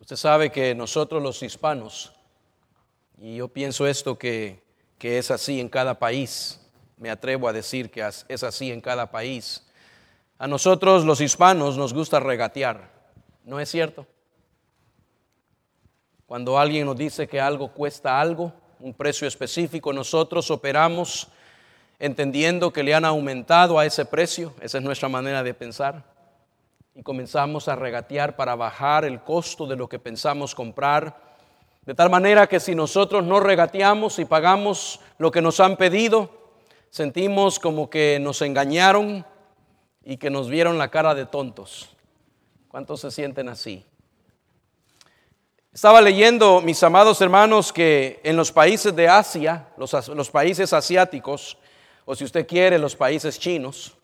Usted sabe que nosotros los hispanos, y yo pienso esto que es así en cada país, me atrevo a decir que es así en cada país. A nosotros los hispanos nos gusta regatear, ¿no es cierto? Cuando alguien nos dice que algo cuesta algo, un precio específico, nosotros operamos entendiendo que le han aumentado a ese precio. Esa es nuestra manera de pensar. Y comenzamos a regatear para bajar el costo de lo que pensamos comprar. De tal manera que si nosotros no regateamos y pagamos lo que nos han pedido, sentimos como que nos engañaron y que nos vieron la cara de tontos. ¿Cuántos se sienten así? Estaba leyendo, mis amados hermanos, que en los países de Asia, los países asiáticos, o si usted quiere, los países chinos,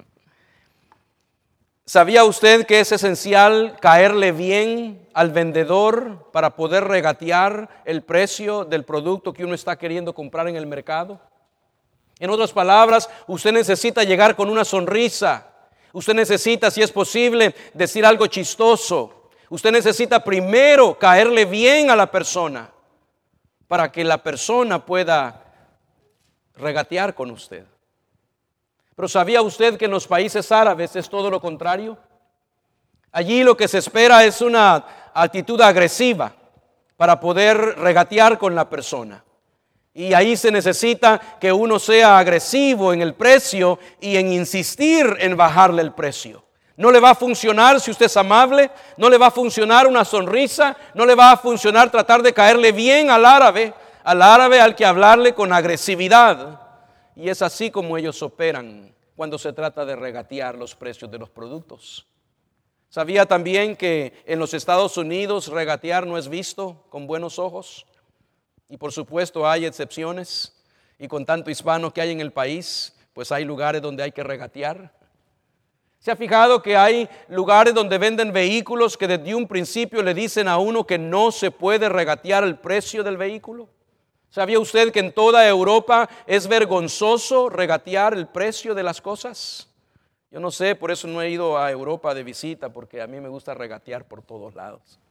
¿sabía usted que es esencial caerle bien al vendedor para poder regatear el precio del producto que uno está queriendo comprar en el mercado? En otras palabras, usted necesita llegar con una sonrisa. Usted necesita, si es posible, decir algo chistoso. Usted necesita primero caerle bien a la persona para que la persona pueda regatear con usted. Pero ¿sabía usted que en los países árabes es todo lo contrario? Allí lo que se espera es una actitud agresiva para poder regatear con la persona. Y ahí se necesita que uno sea agresivo en el precio y en insistir en bajarle el precio. No le va a funcionar si usted es amable, no le va a funcionar una sonrisa, no le va a funcionar tratar de caerle bien al árabe al que hablarle con agresividad. Y es así como ellos operan cuando se trata de regatear los precios de los productos. ¿Sabía también que en los Estados Unidos regatear no es visto con buenos ojos? Y por supuesto hay excepciones, y con tanto hispano que hay en el país, pues hay lugares donde hay que regatear. ¿Se ha fijado que hay lugares donde venden vehículos que desde un principio le dicen a uno que no se puede regatear el precio del vehículo? ¿Sabía usted que en toda Europa es vergonzoso regatear el precio de las cosas? Yo no sé, por eso no he ido a Europa de visita, porque a mí me gusta regatear por todos lados.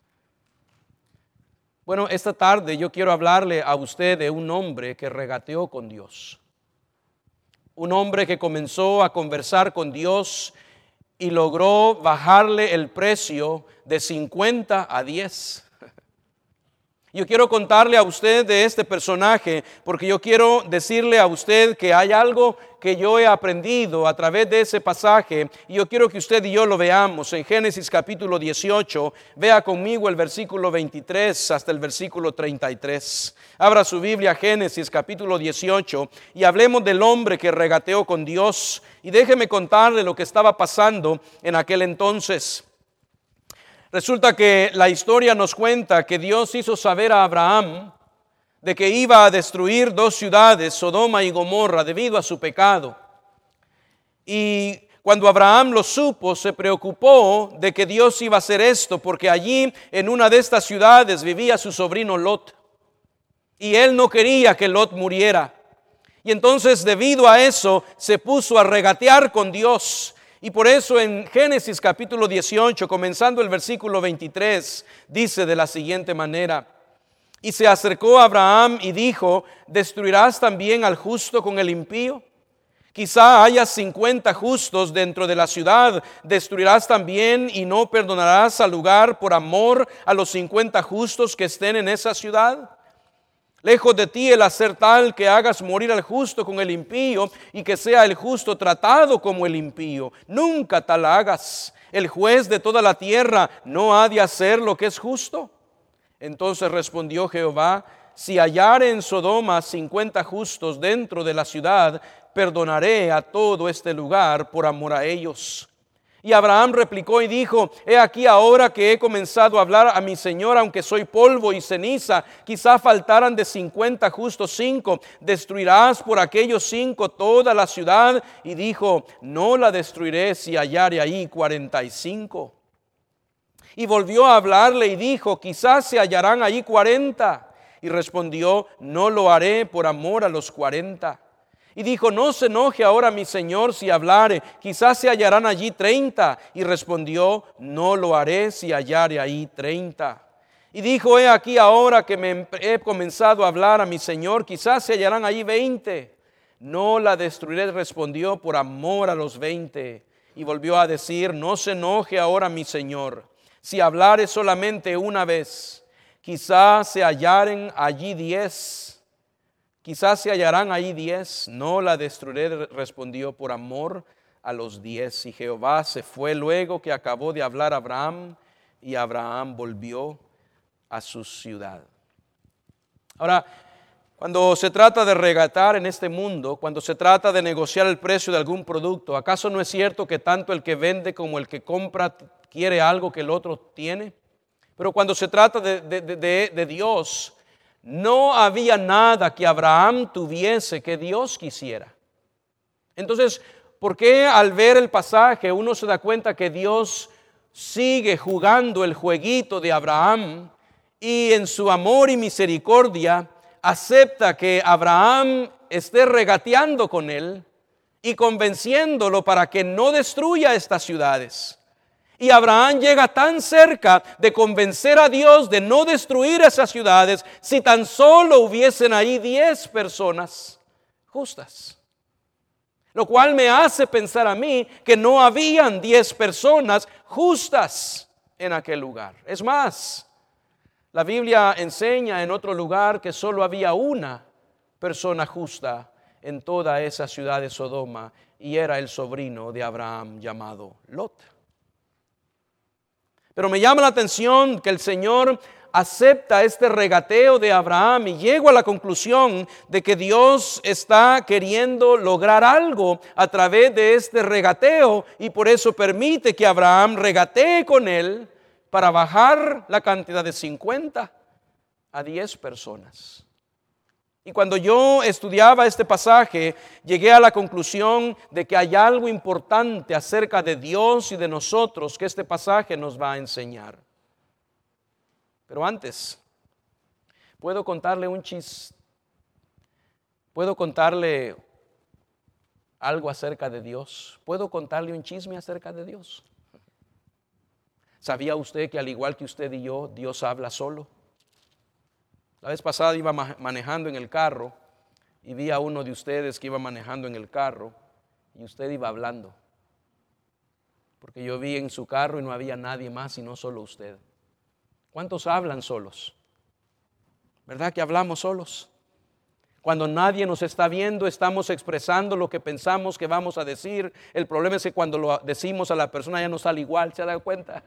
Bueno, esta tarde yo quiero hablarle a usted de un hombre que regateó con Dios. Un hombre que comenzó a conversar con Dios y logró bajarle el precio de 50 a 10. Yo quiero contarle a usted de este personaje porque yo quiero decirle a usted que hay algo que yo he aprendido a través de ese pasaje y yo quiero que usted y yo lo veamos en Génesis capítulo 18. Vea conmigo el versículo 23 hasta el versículo 33. Abra su Biblia, Génesis capítulo 18, y hablemos del hombre que regateó con Dios. Y déjeme contarle lo que estaba pasando en aquel entonces. Resulta que la historia nos cuenta que Dios hizo saber a Abraham de que iba a destruir 2 ciudades, Sodoma y Gomorra, debido a su pecado. Y cuando Abraham lo supo, se preocupó de que Dios iba a hacer esto, porque allí en una de estas ciudades vivía su sobrino Lot. Y él no quería que Lot muriera. Y entonces, debido a eso, se puso a regatear con Dios. Y por eso en Génesis capítulo 18, comenzando el versículo 23, dice de la siguiente manera: y se acercó a Abraham y dijo, ¿destruirás también al justo con el impío? Quizá haya 50 justos dentro de la ciudad, ¿destruirás también y no perdonarás al lugar por amor a los 50 justos que estén en esa ciudad? Lejos de ti el hacer tal que hagas morir al justo con el impío y que sea el justo tratado como el impío. Nunca tal hagas. El juez de toda la tierra no ha de hacer lo que es justo. Entonces respondió Jehová, si hallare en Sodoma 50 justos dentro de la ciudad, perdonaré a todo este lugar por amor a ellos. Y Abraham replicó y dijo, he aquí ahora que he comenzado a hablar a mi Señor, aunque soy polvo y ceniza, quizá faltaran de 50 justos 5, ¿destruirás por aquellos 5 toda la ciudad? Y dijo, no la destruiré si hallare ahí 45. Y volvió a hablarle y dijo, quizás se hallarán ahí 40. Y respondió, no lo haré por amor a los 40. Y dijo, no se enoje ahora mi señor si hablare, quizás se hallarán allí 30. Y respondió, no lo haré si hallare ahí 30. Y dijo, he aquí ahora que me he comenzado a hablar a mi señor, quizás se hallarán allí 20. No la destruiré, respondió, por amor a los 20. Y volvió a decir, no se enoje ahora mi señor, si hablare solamente una vez, quizás se hallaren allí 10. Quizás se hallarán ahí 10, no la destruiré, respondió, por amor a los 10. Y Jehová se fue luego que acabó de hablar a Abraham, y Abraham volvió a su ciudad. Ahora, cuando se trata de regatear en este mundo, cuando se trata de negociar el precio de algún producto, ¿acaso no es cierto que tanto el que vende como el que compra quiere algo que el otro tiene? Pero cuando se trata de Dios, no había nada que Abraham tuviese que Dios quisiera. Entonces, ¿por qué al ver el pasaje uno se da cuenta que Dios sigue jugando el jueguito de Abraham y en su amor y misericordia acepta que Abraham esté regateando con él y convenciéndolo para que no destruya estas ciudades? Y Abraham llega tan cerca de convencer a Dios de no destruir esas ciudades si tan solo hubiesen ahí 10 personas justas. Lo cual me hace pensar a mí que no habían 10 personas justas en aquel lugar. Es más, la Biblia enseña en otro lugar que solo había una persona justa en toda esa ciudad de Sodoma, y era el sobrino de Abraham llamado Lot. Pero me llama la atención que el Señor acepta este regateo de Abraham y llego a la conclusión de que Dios está queriendo lograr algo a través de este regateo, y por eso permite que Abraham regatee con él para bajar la cantidad de 50 a 10 personas. Y cuando yo estudiaba este pasaje, llegué a la conclusión de que hay algo importante acerca de Dios y de nosotros que este pasaje nos va a enseñar. Pero antes, ¿puedo contarle un chiste? ¿Puedo contarle algo acerca de Dios? ¿Puedo contarle un chisme acerca de Dios? ¿Sabía usted que al igual que usted y yo, Dios habla solo? La vez pasada iba manejando en el carro y vi a uno de ustedes que iba manejando en el carro y usted iba hablando. Porque yo vi en su carro y no había nadie más sino solo usted. ¿Cuántos hablan solos? ¿Verdad que hablamos solos? Cuando nadie nos está viendo, estamos expresando lo que pensamos que vamos a decir. El problema es que cuando lo decimos a la persona ya no sale igual, ¿se ha dado cuenta?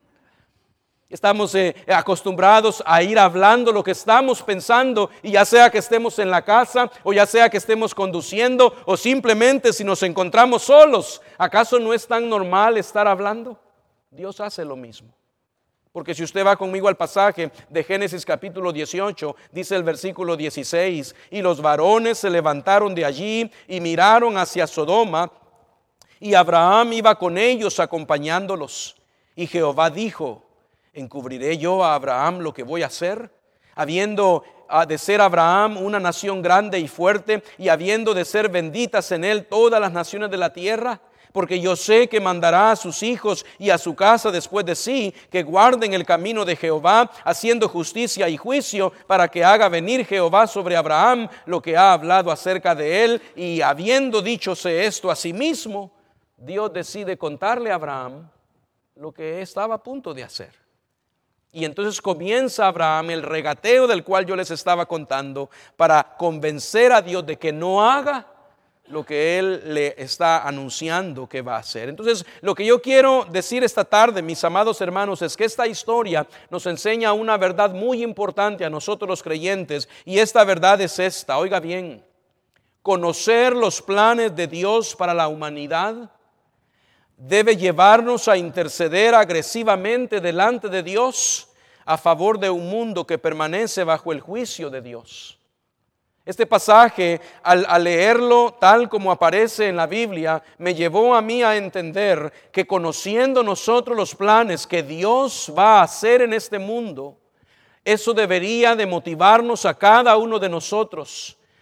Estamos acostumbrados a ir hablando lo que estamos pensando, y ya sea que estemos en la casa o ya sea que estemos conduciendo o simplemente si nos encontramos solos, ¿acaso no es tan normal estar hablando? Dios hace lo mismo. Porque si usted va conmigo al pasaje de Génesis capítulo 18, dice el versículo 16, y los varones se levantaron de allí y miraron hacia Sodoma, y Abraham iba con ellos acompañándolos. Y Jehová dijo, ¿encubriré yo a Abraham lo que voy a hacer? Habiendo de ser Abraham una nación grande y fuerte, y habiendo de ser benditas en él todas las naciones de la tierra, porque yo sé que mandará a sus hijos y a su casa después de sí, que guarden el camino de Jehová, haciendo justicia y juicio, para que haga venir Jehová sobre Abraham lo que ha hablado acerca de él. Y habiendo dichose esto a sí mismo, Dios decide contarle a Abraham lo que estaba a punto de hacer. Y entonces comienza Abraham el regateo del cual yo les estaba contando, para convencer a Dios de que no haga lo que Él le está anunciando que va a hacer. Entonces, lo que yo quiero decir esta tarde, mis amados hermanos, es que esta historia nos enseña una verdad muy importante a nosotros los creyentes, y esta verdad es esta, oiga bien: conocer los planes de Dios para la humanidad debe llevarnos a interceder agresivamente delante de Dios a favor de un mundo que permanece bajo el juicio de Dios. Este pasaje, al leerlo tal como aparece en la Biblia, me llevó a mí a entender que conociendo nosotros los planes que Dios va a hacer en este mundo, eso debería de motivarnos a cada uno de nosotros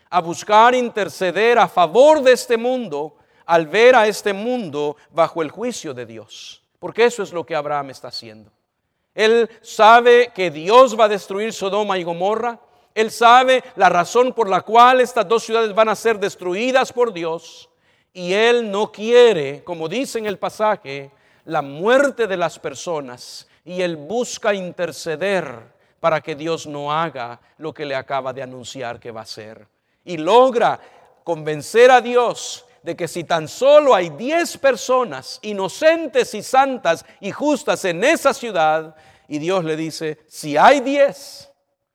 a buscar interceder a favor de este mundo al ver a este mundo bajo el juicio de Dios. Porque eso es lo que Abraham está haciendo. Él sabe que Dios va a destruir Sodoma y Gomorra. Él sabe la razón por la cual estas dos ciudades van a ser destruidas por Dios. Y él no quiere, como dice en el pasaje, la muerte de las personas. Y él busca interceder para que Dios no haga lo que le acaba de anunciar que va a hacer. Y logra convencer a Dios de que si tan solo hay 10 personas inocentes y santas y justas en esa ciudad, y Dios le dice, si hay 10,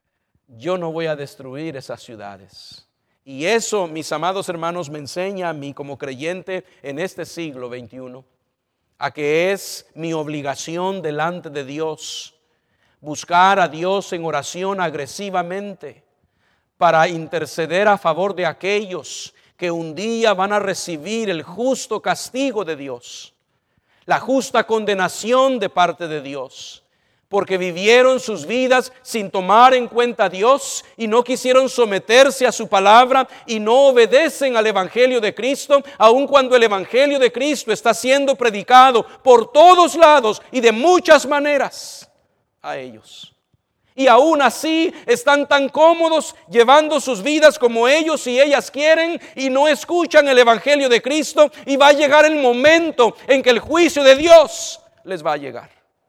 yo no voy a destruir esas ciudades. Y eso, mis amados hermanos, me enseña a mí como creyente en este siglo XXI, a que es mi obligación delante de Dios buscar a Dios en oración agresivamente para interceder a favor de aquellos que un día van a recibir el justo castigo de Dios, la justa condenación de parte de Dios, porque vivieron sus vidas sin tomar en cuenta a Dios y no quisieron someterse a su palabra y no obedecen al Evangelio de Cristo, aun cuando el Evangelio de Cristo está siendo predicado por todos lados y de muchas maneras a ellos. Y aún así están tan cómodos llevando sus vidas como ellos y ellas quieren y no escuchan el Evangelio de Cristo, y va a llegar el momento en que el juicio de Dios les va a llegar.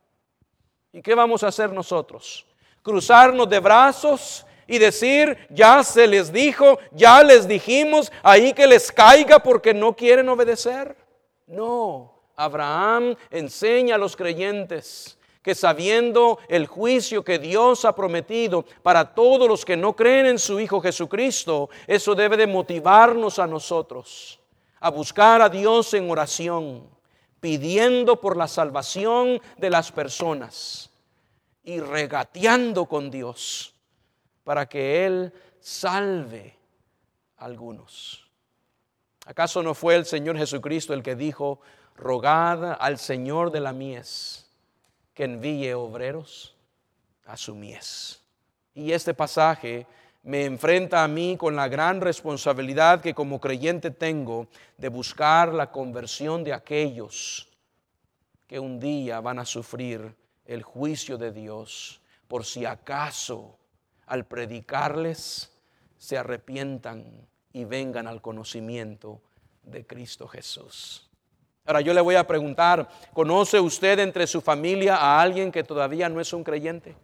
¿Y qué vamos a hacer nosotros? ¿Cruzarnos de brazos y decir, ya se les dijo, ya les dijimos, ahí que les caiga porque no quieren obedecer? No, Abraham enseña a los creyentes que sabiendo el juicio que Dios ha prometido para todos los que no creen en su Hijo Jesucristo, eso debe de motivarnos a nosotros a buscar a Dios en oración, pidiendo por la salvación de las personas y regateando con Dios para que Él salve a algunos. ¿Acaso no fue el Señor Jesucristo el que dijo, rogad al Señor de la mies que envíe obreros a su mies? Y este pasaje me enfrenta a mí con la gran responsabilidad que como creyente tengo de buscar la conversión de aquellos que un día van a sufrir el juicio de Dios, por si acaso al predicarles se arrepientan y vengan al conocimiento de Cristo Jesús. Ahora yo le voy a preguntar, ¿conoce usted entre su familia a alguien que todavía no es un creyente?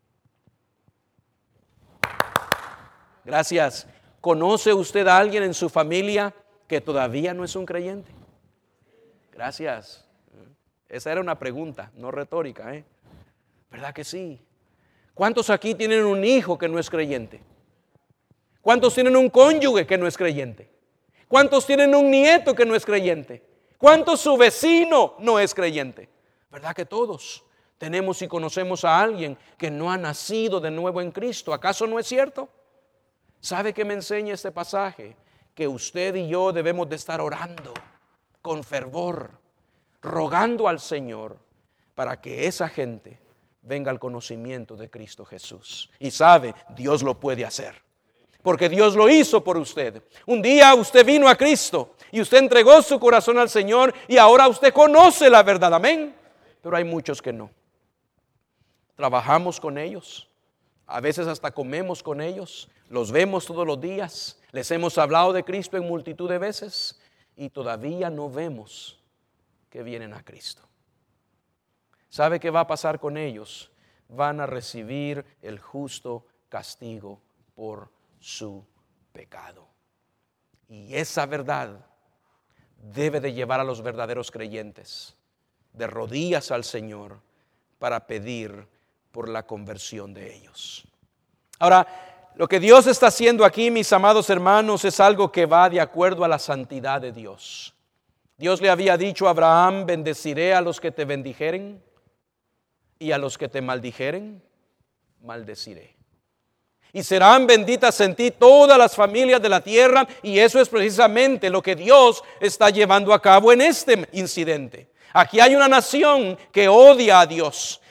Gracias. ¿Conoce usted a alguien en su familia que todavía no es un creyente? Gracias. Esa era una pregunta, no retórica, ¿eh? ¿Verdad que sí? ¿Cuántos aquí tienen un hijo que no es creyente? ¿Cuántos tienen un cónyuge que no es creyente? ¿Cuántos tienen un nieto que no es creyente? ¿Cuántos su vecino no es creyente? ¿Verdad que todos tenemos y conocemos a alguien que no ha nacido de nuevo en Cristo? ¿Acaso no es cierto? ¿Sabe qué me enseña este pasaje? Que usted y yo debemos de estar orando con fervor, rogando al Señor para que esa gente venga al conocimiento de Cristo Jesús. Y sabe, Dios lo puede hacer, porque Dios lo hizo por usted. Un día usted vino a Cristo y usted entregó su corazón al Señor y ahora usted conoce la verdad, amén. Pero hay muchos que no. Trabajamos con ellos, a veces hasta comemos con ellos, los vemos todos los días, les hemos hablado de Cristo en multitud de veces y todavía no vemos que vienen a Cristo. ¿Sabe qué va a pasar con ellos? Van a recibir el justo castigo por su pecado. Y esa verdad debe de llevar a los verdaderos creyentes de rodillas al Señor para pedir por la conversión de ellos. Ahora, lo que Dios está haciendo aquí, mis amados hermanos, es algo que va de acuerdo a la santidad de Dios. Dios le había dicho a Abraham, bendeciré a los que te bendijeren y a los que te maldijeren, maldeciré. Y serán benditas en ti todas las familias de la tierra. Y eso es precisamente lo que Dios está llevando a cabo en este incidente. Aquí hay una nación que odia a Dios.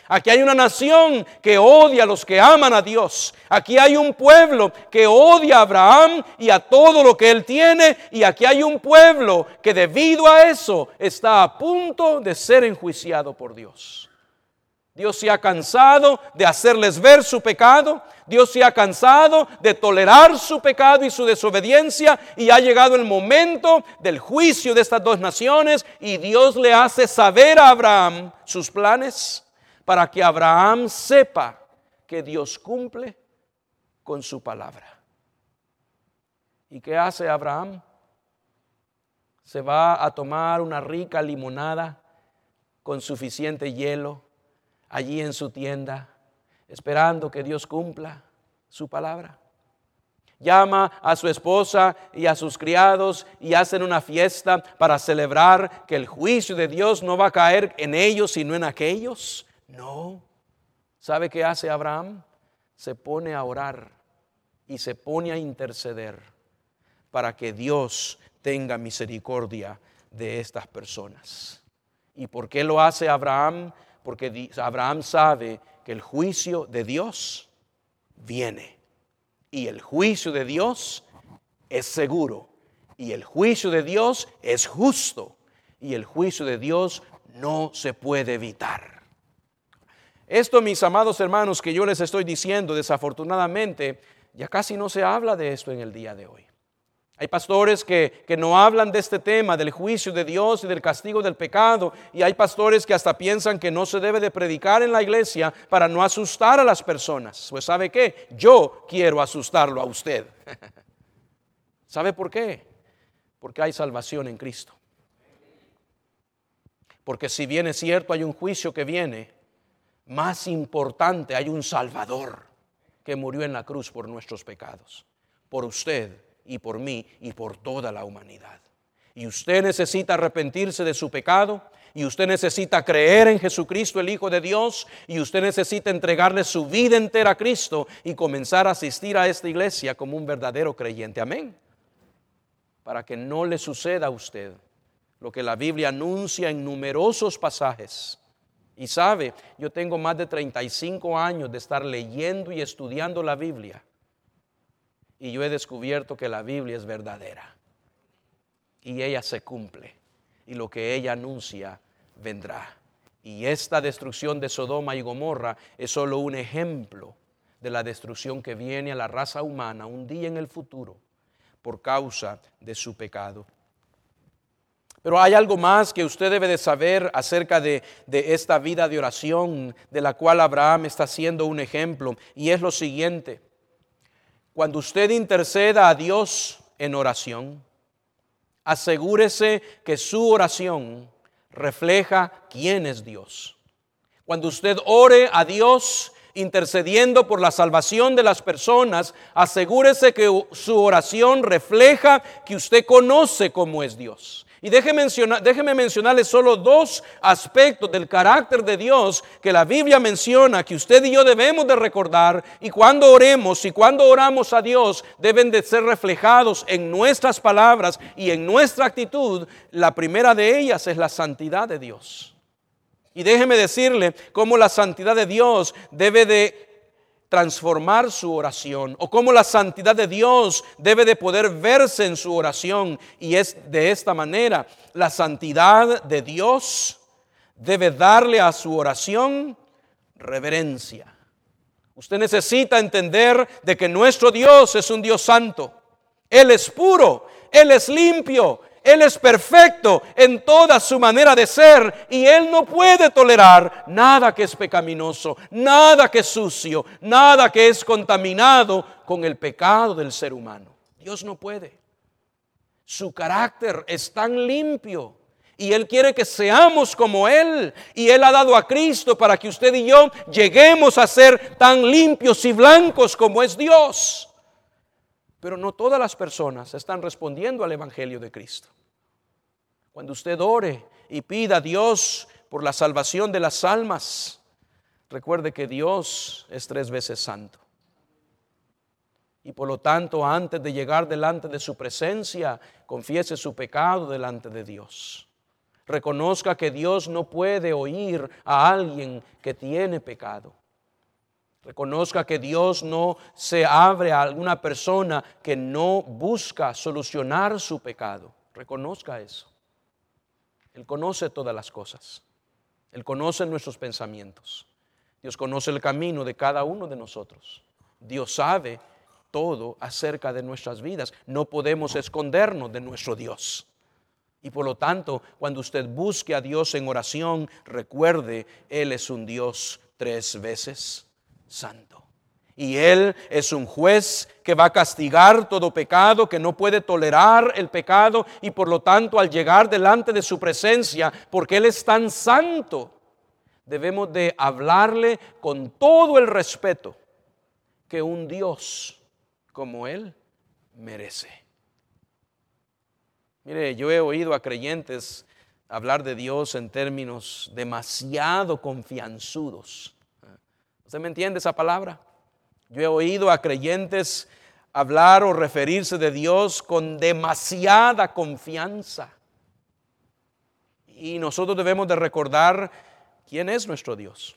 Aquí hay una nación que odia a los que aman a Dios. Aquí hay un pueblo que odia a Abraham y a todo lo que él tiene. Y aquí hay un pueblo que debido a eso está a punto de ser enjuiciado por Dios. Dios se ha cansado de hacerles ver su pecado. Dios se ha cansado de tolerar su pecado y su desobediencia. Y ha llegado el momento del juicio de estas dos naciones. Y Dios le hace saber a Abraham sus planes, para que Abraham sepa que Dios cumple con su palabra. ¿Y qué hace Abraham? Se va a tomar una rica limonada con suficiente hielo allí en su tienda, esperando que Dios cumpla su palabra. Llama a su esposa y a sus criados y hacen una fiesta para celebrar que el juicio de Dios no va a caer en ellos sino en aquellos. No. ¿Sabe qué hace Abraham? Se pone a orar y se pone a interceder para que Dios tenga misericordia de estas personas. ¿Y por qué lo hace Abraham? Porque Abraham sabe que el juicio de Dios viene. Y el juicio de Dios es seguro. Y el juicio de Dios es justo. Y el juicio de Dios no se puede evitar. Esto, mis amados hermanos, que yo les estoy diciendo, desafortunadamente, ya casi no se habla de esto en el día de hoy. Hay pastores que no hablan de este tema, del juicio de Dios y del castigo del pecado. Y hay pastores que hasta piensan que no se debe de predicar en la iglesia para no asustar a las personas. Pues ¿sabe qué? Yo quiero asustarlo a usted. ¿Sabe por qué? Porque hay salvación en Cristo. Porque si bien es cierto hay un juicio que viene, más importante, hay un Salvador que murió en la cruz por nuestros pecados, por usted y por mí y por toda la humanidad. Y usted necesita arrepentirse de su pecado, y usted necesita creer en Jesucristo, el Hijo de Dios, y usted necesita entregarle su vida entera a Cristo y comenzar a asistir a esta iglesia como un verdadero creyente. Amén. Para que no le suceda a usted lo que la Biblia anuncia en numerosos pasajes. Y sabe, yo tengo más de 35 años de estar leyendo y estudiando la Biblia. Y yo he descubierto que la Biblia es verdadera. Y ella se cumple. Y lo que ella anuncia vendrá. Y esta destrucción de Sodoma y Gomorra es solo un ejemplo de la destrucción que viene a la raza humana un día en el futuro por causa de su pecado. Pero hay algo más que usted debe de saber acerca de esta vida de oración de la cual Abraham está siendo un ejemplo. Y es lo siguiente: cuando usted interceda a Dios en oración, asegúrese que su oración refleja quién es Dios. Cuando usted ore a Dios intercediendo por la salvación de las personas, asegúrese que su oración refleja que usted conoce cómo es Dios. Y déjeme mencionarles solo dos aspectos del carácter de Dios que la Biblia menciona, que usted y yo debemos de recordar, y cuando oremos y cuando oramos a Dios deben de ser reflejados en nuestras palabras y en nuestra actitud. La primera de ellas es la santidad de Dios. Y déjeme decirle cómo la santidad de Dios debe de transformar su oración, o cómo la santidad de Dios debe de poder verse en su oración. Y es de esta manera: la santidad de Dios debe darle a su oración reverencia. Usted necesita entender de que nuestro Dios es un Dios santo. Él es puro, Él es limpio, Él es perfecto en toda su manera de ser, y Él no puede tolerar nada que es pecaminoso, nada que es sucio, nada que es contaminado con el pecado del ser humano. Dios no puede. Su carácter es tan limpio y Él quiere que seamos como Él, y Él ha dado a Cristo para que usted y yo lleguemos a ser tan limpios y blancos como es Dios. Pero no todas las personas están respondiendo al Evangelio de Cristo. Cuando usted ore y pida a Dios por la salvación de las almas, recuerde que Dios es 3 veces santo. Y por lo tanto, antes de llegar delante de su presencia, confiese su pecado delante de Dios. Reconozca que Dios no puede oír a alguien que tiene pecado. Reconozca que Dios no se abre a alguna persona que no busca solucionar su pecado. Reconozca eso. Él conoce todas las cosas. Él conoce nuestros pensamientos. Dios conoce el camino de cada uno de nosotros. Dios sabe todo acerca de nuestras vidas. No podemos escondernos de nuestro Dios. Y por lo tanto, cuando usted busque a Dios en oración, recuerde, Él es un Dios 3 veces santo. Y Él es un juez que va a castigar todo pecado, que no puede tolerar el pecado. Y por lo tanto, al llegar delante de su presencia, porque Él es tan santo, debemos de hablarle con todo el respeto que un Dios como Él merece. Mire, yo he oído a creyentes hablar de Dios en términos demasiado confianzudos. ¿Usted me entiende esa palabra? Yo he oído a creyentes hablar o referirse de Dios con demasiada confianza. Y nosotros debemos de recordar quién es nuestro Dios.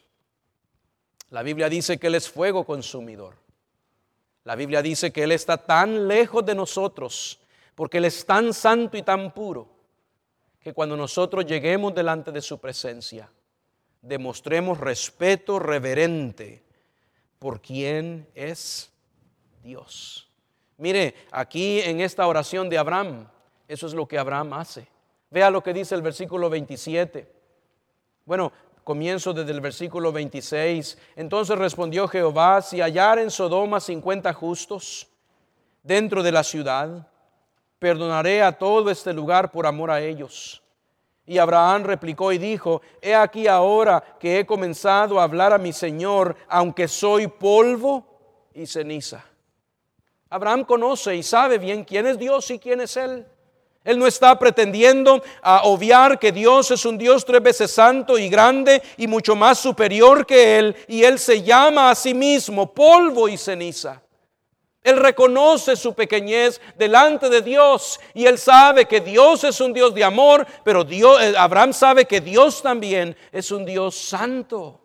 La Biblia dice que Él es fuego consumidor. La Biblia dice que Él está tan lejos de nosotros, porque Él es tan santo y tan puro, que cuando nosotros lleguemos delante de su presencia, demostremos respeto reverente por quien es Dios. Mire, aquí en esta oración de Abraham, eso es lo que Abraham hace. Vea lo que dice el versículo 27. Bueno, comienzo desde el versículo 26. Entonces respondió Jehová: si hallar en Sodoma 50 justos dentro de la ciudad, perdonaré a todo este lugar por amor a ellos. Y Abraham replicó y dijo: he aquí ahora que he comenzado a hablar a mi Señor, aunque soy polvo y ceniza. Abraham conoce y sabe bien quién es Dios y quién es Él. Él no está pretendiendo obviar que Dios es un Dios 3 veces santo y grande y mucho más superior que Él. Y Él se llama a sí mismo polvo y ceniza. Él reconoce su pequeñez delante de Dios y él sabe que Dios es un Dios de amor, pero Abraham sabe que Dios también es un Dios santo,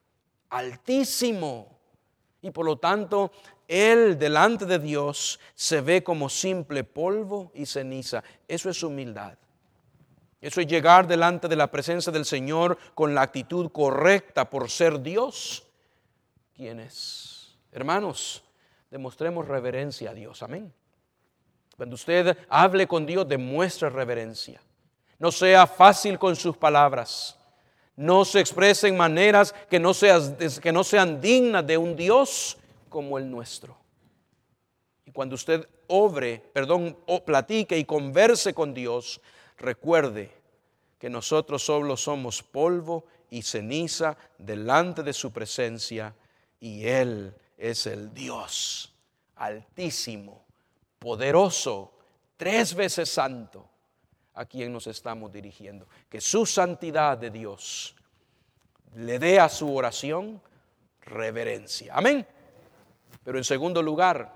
altísimo, y por lo tanto él delante de Dios se ve como simple polvo y ceniza. Eso es humildad. Eso es llegar delante de la presencia del Señor con la actitud correcta por ser Dios. ¿Quién es? Hermanos, demostremos reverencia a Dios, amén. Cuando usted hable con Dios, demuestre reverencia. No sea fácil con sus palabras. No se exprese en maneras que no sean dignas de un Dios como el nuestro. Y cuando usted platique y converse con Dios, recuerde que nosotros solo somos polvo y ceniza delante de su presencia, y Él es el Dios altísimo, poderoso, 3 veces santo, a quien nos estamos dirigiendo. Que su santidad de Dios le dé a su oración reverencia. Amén. Pero en segundo lugar,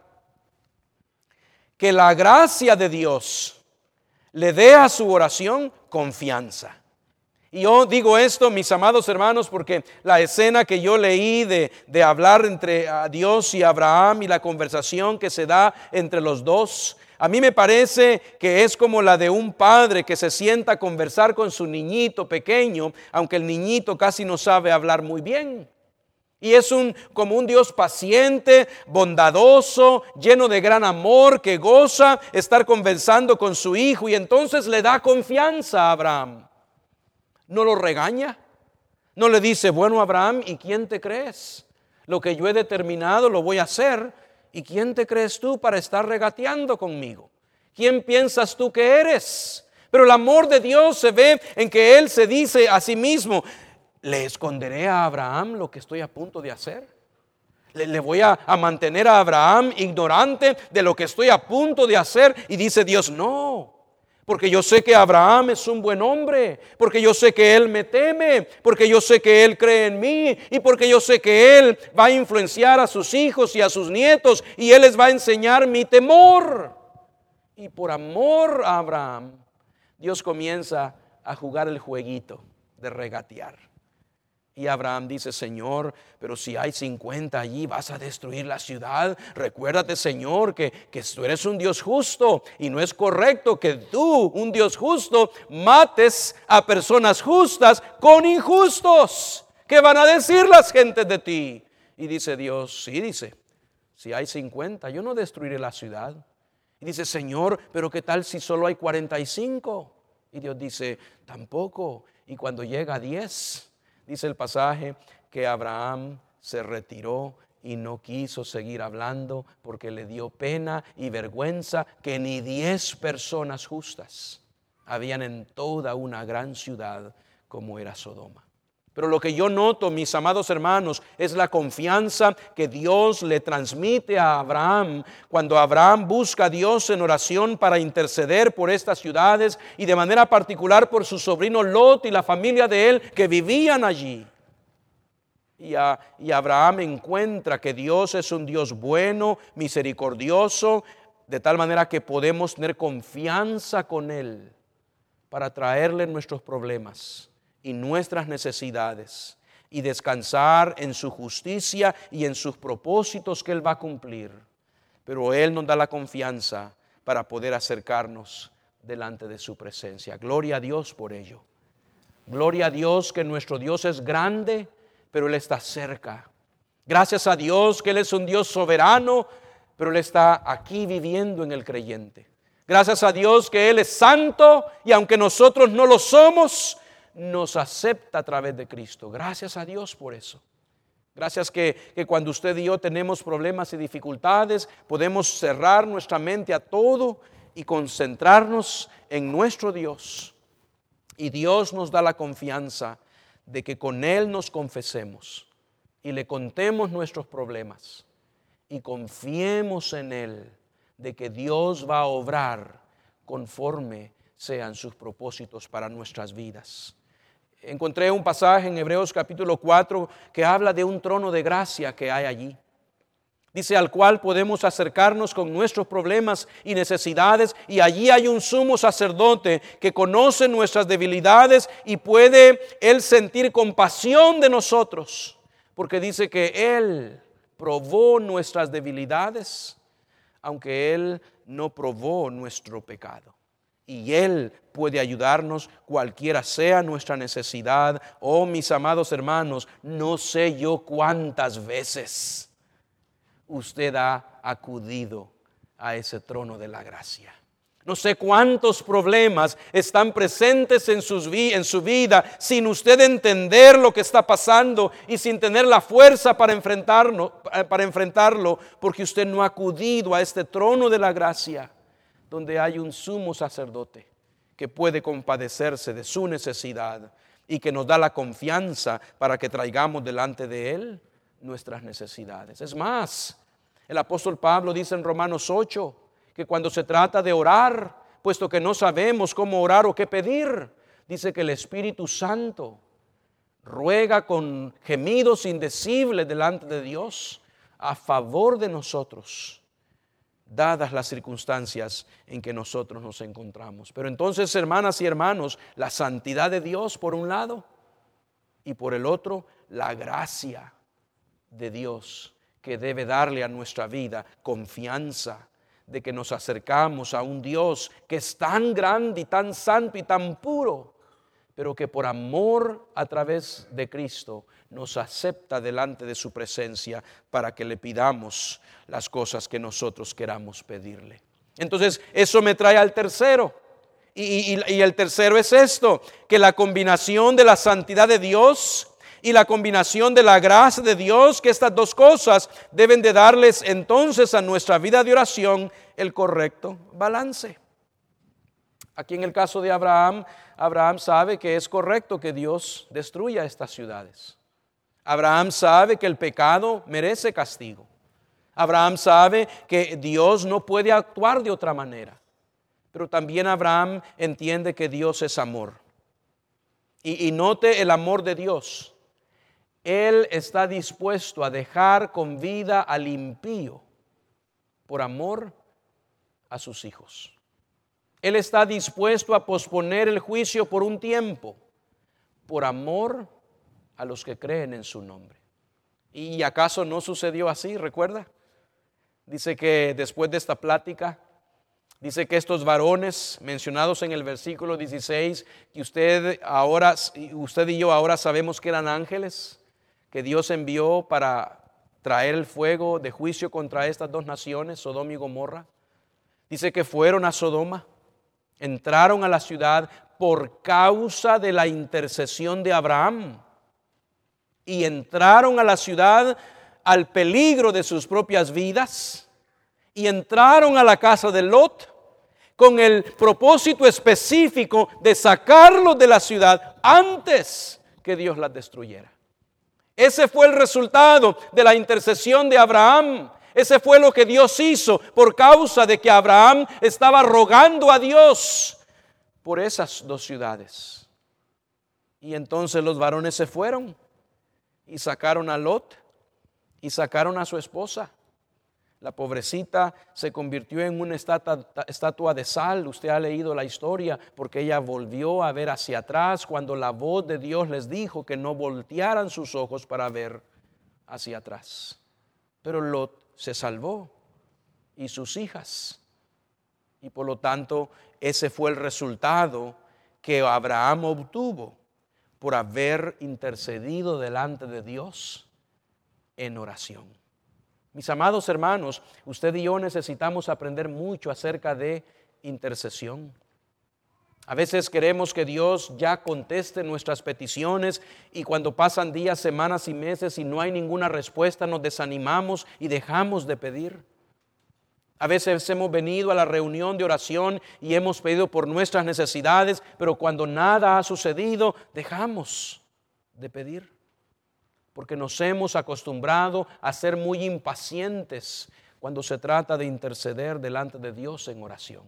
que la gracia de Dios le dé a su oración confianza. Y yo digo esto, mis amados hermanos, porque la escena que yo leí de hablar entre Dios y Abraham y la conversación que se da entre los dos, a mí me parece que es como la de un padre que se sienta a conversar con su niñito pequeño, aunque el niñito casi no sabe hablar muy bien. Y es como un Dios paciente, bondadoso, lleno de gran amor, que goza estar conversando con su hijo, y entonces le da confianza a Abraham. No lo regaña, no le dice: bueno, Abraham, ¿y quién te crees? Lo que yo he determinado lo voy a hacer, ¿y quién te crees tú para estar regateando conmigo? ¿Quién piensas tú que eres? Pero el amor de Dios se ve en que Él se dice a sí mismo: ¿le esconderé a Abraham lo que estoy a punto de hacer? ¿Le voy a mantener a Abraham ignorante de lo que estoy a punto de hacer? Y dice Dios: no, porque yo sé que Abraham es un buen hombre, porque yo sé que él me teme, porque yo sé que él cree en mí, y porque yo sé que él va a influenciar a sus hijos y a sus nietos, y él les va a enseñar mi temor. Y por amor a Abraham, Dios comienza a jugar el jueguito de regatear. Y Abraham dice, Señor, pero si hay 50 allí, ¿vas a destruir la ciudad? Recuérdate, Señor, que tú eres un Dios justo y no es correcto que tú, un Dios justo, mates a personas justas con injustos. ¿Qué van a decir las gentes de ti? Y dice Dios, sí, dice, si hay 50, yo no destruiré la ciudad. Y dice, Señor, pero ¿qué tal si solo hay 45? Y Dios dice, tampoco. Y cuando llega a 10... dice el pasaje que Abraham se retiró y no quiso seguir hablando porque le dio pena y vergüenza que ni 10 personas justas habían en toda una gran ciudad como era Sodoma. Pero lo que yo noto, mis amados hermanos, es la confianza que Dios le transmite a Abraham cuando Abraham busca a Dios en oración para interceder por estas ciudades y de manera particular por su sobrino Lot y la familia de él que vivían allí. Y Abraham encuentra que Dios es un Dios bueno, misericordioso, de tal manera que podemos tener confianza con Él para traerle nuestros problemas y nuestras necesidades y descansar en su justicia y en sus propósitos que Él va a cumplir. Pero Él nos da la confianza para poder acercarnos delante de su presencia. Gloria a Dios por ello. Gloria a Dios que nuestro Dios es grande, pero Él está cerca. Gracias a Dios que Él es un Dios soberano, pero Él está aquí viviendo en el creyente. Gracias a Dios que Él es santo y aunque nosotros no lo somos, nos acepta a través de Cristo. Gracias a Dios por eso. Gracias que cuando usted y yo tenemos problemas y dificultades, podemos cerrar nuestra mente a todo y concentrarnos en nuestro Dios. Y Dios nos da la confianza de que con Él nos confesemos y le contemos nuestros problemas y confiemos en Él de que Dios va a obrar conforme sean sus propósitos para nuestras vidas. Encontré un pasaje en Hebreos capítulo 4 que habla de un trono de gracia que hay allí. Dice, al cual podemos acercarnos con nuestros problemas y necesidades, y allí hay un sumo sacerdote que conoce nuestras debilidades y puede Él sentir compasión de nosotros, porque dice que Él probó nuestras debilidades, aunque Él no probó nuestro pecado. Y Él puede ayudarnos cualquiera sea nuestra necesidad. Oh, mis amados hermanos, no sé yo cuántas veces usted ha acudido a ese trono de la gracia. No sé cuántos problemas están presentes en su vida sin usted entender lo que está pasando y sin tener la fuerza para enfrentarlo, porque usted no ha acudido a este trono de la gracia, donde hay un sumo sacerdote que puede compadecerse de su necesidad y que nos da la confianza para que traigamos delante de Él nuestras necesidades. Es más, el apóstol Pablo dice en Romanos 8 que cuando se trata de orar, puesto que no sabemos cómo orar o qué pedir, dice que el Espíritu Santo ruega con gemidos indecibles delante de Dios a favor de nosotros, dadas las circunstancias en que nosotros nos encontramos. Pero entonces, hermanas y hermanos, la santidad de Dios por un lado y por el otro, la gracia de Dios que debe darle a nuestra vida confianza de que nos acercamos a un Dios que es tan grande y tan santo y tan puro, pero que por amor a través de Cristo nos acepta delante de su presencia para que le pidamos las cosas que nosotros queramos pedirle. Entonces, eso me trae al tercero. Y el tercero es esto, que la combinación de la santidad de Dios y la combinación de la gracia de Dios, que estas dos cosas deben de darles entonces a nuestra vida de oración el correcto balance. Aquí en el caso de Abraham, Abraham sabe que es correcto que Dios destruya estas ciudades. Abraham sabe que el pecado merece castigo. Abraham sabe que Dios no puede actuar de otra manera. Pero también Abraham entiende que Dios es amor. Y note el amor de Dios. Él está dispuesto a dejar con vida al impío por amor a sus hijos. Él está dispuesto a posponer el juicio por un tiempo, por amor a los que creen en su nombre. ¿Y acaso no sucedió así? ¿Recuerda? Dice que después de esta plática, dice que estos varones mencionados en el versículo 16, que usted y yo ahora sabemos que eran ángeles, que Dios envió para traer el fuego de juicio contra estas dos naciones, Sodoma y Gomorra. Dice que fueron a Sodoma, entraron a la ciudad por causa de la intercesión de Abraham. Y entraron a la ciudad al peligro de sus propias vidas. Y entraron a la casa de Lot con el propósito específico de sacarlos de la ciudad antes que Dios las destruyera. Ese fue el resultado de la intercesión de Abraham. Ese fue lo que Dios hizo por causa de que Abraham estaba rogando a Dios por esas dos ciudades. Y entonces los varones se fueron y sacaron a Lot y sacaron a su esposa. La pobrecita se convirtió en una estatua de sal. Usted ha leído la historia, porque ella volvió a ver hacia atrás cuando la voz de Dios les dijo que no voltearan sus ojos para ver hacia atrás. Pero Lot se salvó y sus hijas. Y por lo tanto, ese fue el resultado que Abraham obtuvo por haber intercedido delante de Dios en oración. Mis amados hermanos, usted y yo necesitamos aprender mucho acerca de intercesión. A veces queremos que Dios ya conteste nuestras peticiones y cuando pasan días, semanas y meses y no hay ninguna respuesta, nos desanimamos y dejamos de pedir. A veces hemos venido a la reunión de oración y hemos pedido por nuestras necesidades, pero cuando nada ha sucedido, dejamos de pedir. Porque nos hemos acostumbrado a ser muy impacientes cuando se trata de interceder delante de Dios en oración.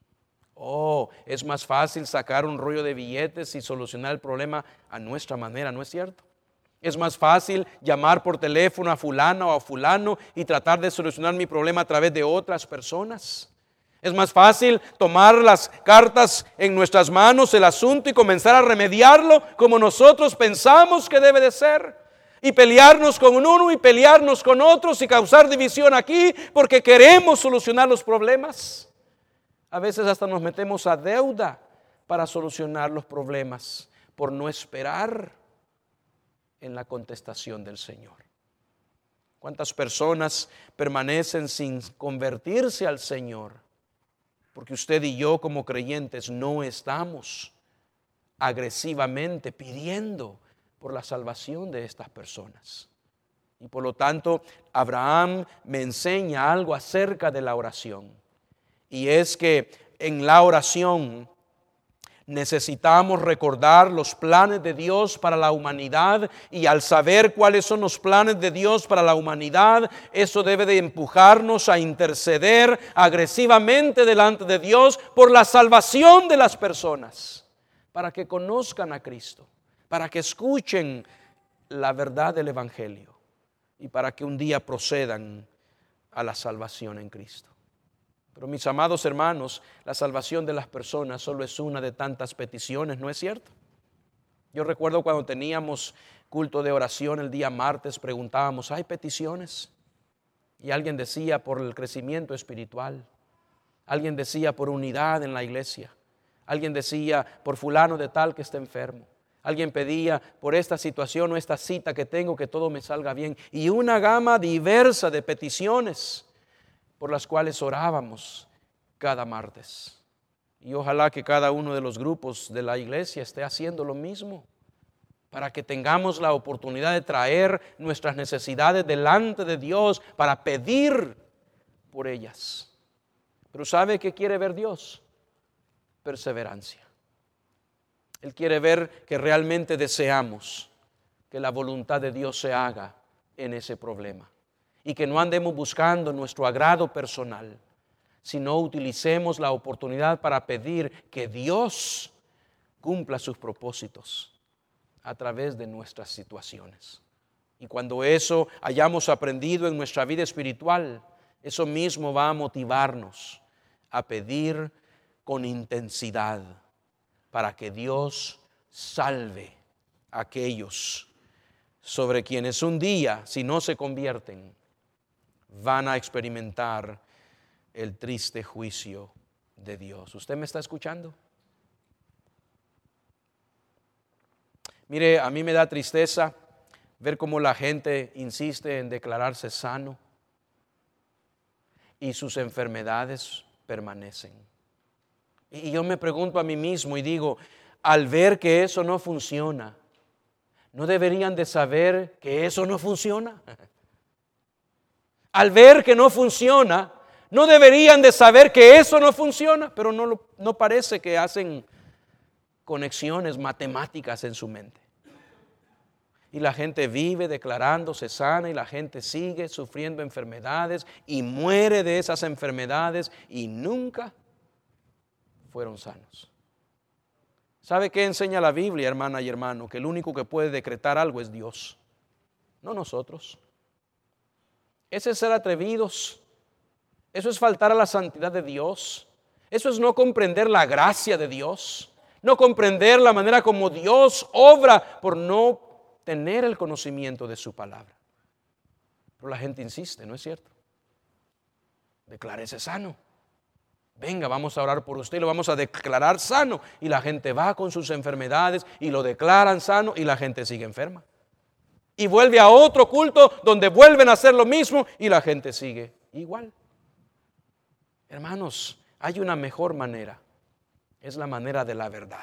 Es más fácil sacar un rollo de billetes y solucionar el problema a nuestra manera, ¿no es cierto? Es más fácil llamar por teléfono a fulana o a fulano y tratar de solucionar mi problema a través de otras personas. Es más fácil tomar las cartas en nuestras manos, el asunto, y comenzar a remediarlo como nosotros pensamos que debe de ser. Y pelearnos con uno y pelearnos con otros y causar división aquí porque queremos solucionar los problemas. A veces hasta nos metemos a deuda para solucionar los problemas por no esperar en la contestación del Señor. ¿Cuántas personas permanecen sin convertirse al Señor? Porque usted y yo como creyentes no estamos agresivamente pidiendo por la salvación de estas personas. Y por lo tanto, Abraham me enseña algo acerca de la oración. Y es que en la oración necesitamos recordar los planes de Dios para la humanidad, y al saber cuáles son los planes de Dios para la humanidad, eso debe de empujarnos a interceder agresivamente delante de Dios por la salvación de las personas, para que conozcan a Cristo, para que escuchen la verdad del Evangelio y para que un día procedan a la salvación en Cristo. Pero mis amados hermanos, la salvación de las personas solo es una de tantas peticiones, ¿no es cierto? Yo recuerdo cuando teníamos culto de oración el día martes, preguntábamos, ¿hay peticiones? Y alguien decía por el crecimiento espiritual, alguien decía por unidad en la iglesia, alguien decía por fulano de tal que está enfermo. Alguien pedía por esta situación o esta cita que tengo, que todo me salga bien. Y una gama diversa de peticiones por las cuales orábamos cada martes. Y ojalá que cada uno de los grupos de la iglesia esté haciendo lo mismo, para que tengamos la oportunidad de traer nuestras necesidades delante de Dios para pedir por ellas. Pero ¿sabe qué quiere ver Dios? Perseverancia. Él quiere ver que realmente deseamos que la voluntad de Dios se haga en ese problema y que no andemos buscando nuestro agrado personal, sino utilicemos la oportunidad para pedir que Dios cumpla sus propósitos a través de nuestras situaciones. Y cuando eso hayamos aprendido en nuestra vida espiritual, eso mismo va a motivarnos a pedir con intensidad para que Dios salve a aquellos sobre quienes un día, si no se convierten, van a experimentar el triste juicio de Dios. ¿Usted me está escuchando? Mire, a mí me da tristeza ver cómo la gente insiste en declararse sano y sus enfermedades permanecen. Y yo me pregunto a mí mismo y digo, al ver que eso no funciona, ¿no deberían de saber que eso no funciona? Al ver que no funciona, ¿no deberían de saber que eso no funciona? Pero no parece que hacen conexiones matemáticas en su mente. Y la gente vive declarándose sana y la gente sigue sufriendo enfermedades y muere de esas enfermedades y nunca fueron sanos. ¿Sabe qué enseña la Biblia, hermana y hermano? Que el único que puede decretar algo es Dios, no nosotros. Ese es ser atrevidos. Eso es faltar a la santidad de Dios. Eso es no comprender la gracia de Dios, no comprender la manera como Dios obra por no tener el conocimiento de su palabra. Pero la gente insiste, ¿no es cierto? Declárese sano. Venga, vamos a orar por usted y lo vamos a declarar sano. Y la gente va con sus enfermedades y lo declaran sano y la gente sigue enferma. Y vuelve a otro culto donde vuelven a hacer lo mismo y la gente sigue igual. Hermanos, hay una mejor manera. Es la manera de la verdad.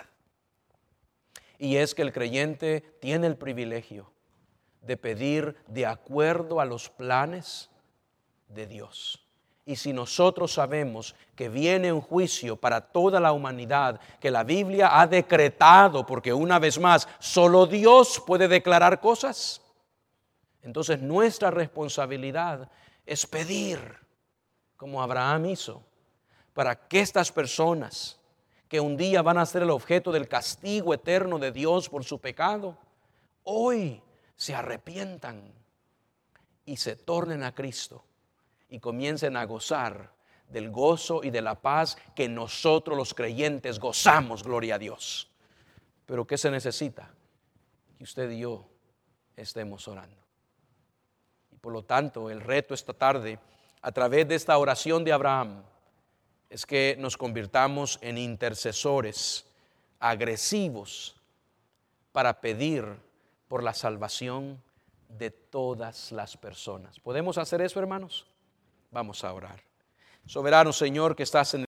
Y es que el creyente tiene el privilegio de pedir de acuerdo a los planes de Dios. Y si nosotros sabemos que viene un juicio para toda la humanidad, que la Biblia ha decretado, porque una vez más, solo Dios puede declarar cosas, entonces nuestra responsabilidad es pedir, como Abraham hizo, para que estas personas que un día van a ser el objeto del castigo eterno de Dios por su pecado, hoy se arrepientan y se tornen a Cristo y comiencen a gozar del gozo y de la paz que nosotros los creyentes gozamos, gloria a Dios. Pero ¿qué se necesita? Que usted y yo estemos orando. Y por lo tanto, el reto esta tarde, a través de esta oración de Abraham, es que nos convirtamos en intercesores agresivos para pedir por la salvación de todas las personas. ¿Podemos hacer eso, hermanos? Vamos a orar. Soberano Señor que estás en